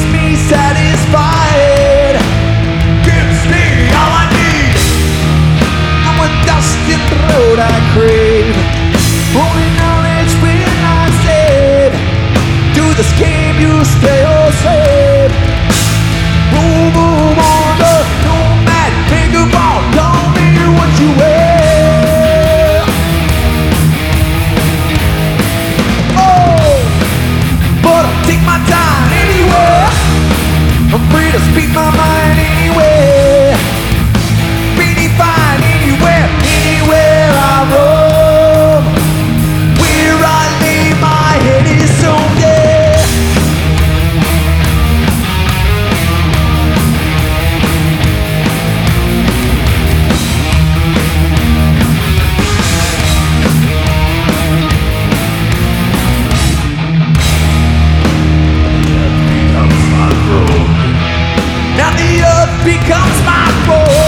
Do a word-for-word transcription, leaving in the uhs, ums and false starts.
me satisfied, gives me all I need. And with dust in the road I crave only knowledge when I said, to this game you stay or slave. Boom, boom, on the nomad finger ball, tell me what you wear. Oh, but I'll take my time anywhere. I'm free to speak my mind anywhere. Be defined anywhere, anywhere I roam. Where I lay my head is someday. Now the earth becomes my road.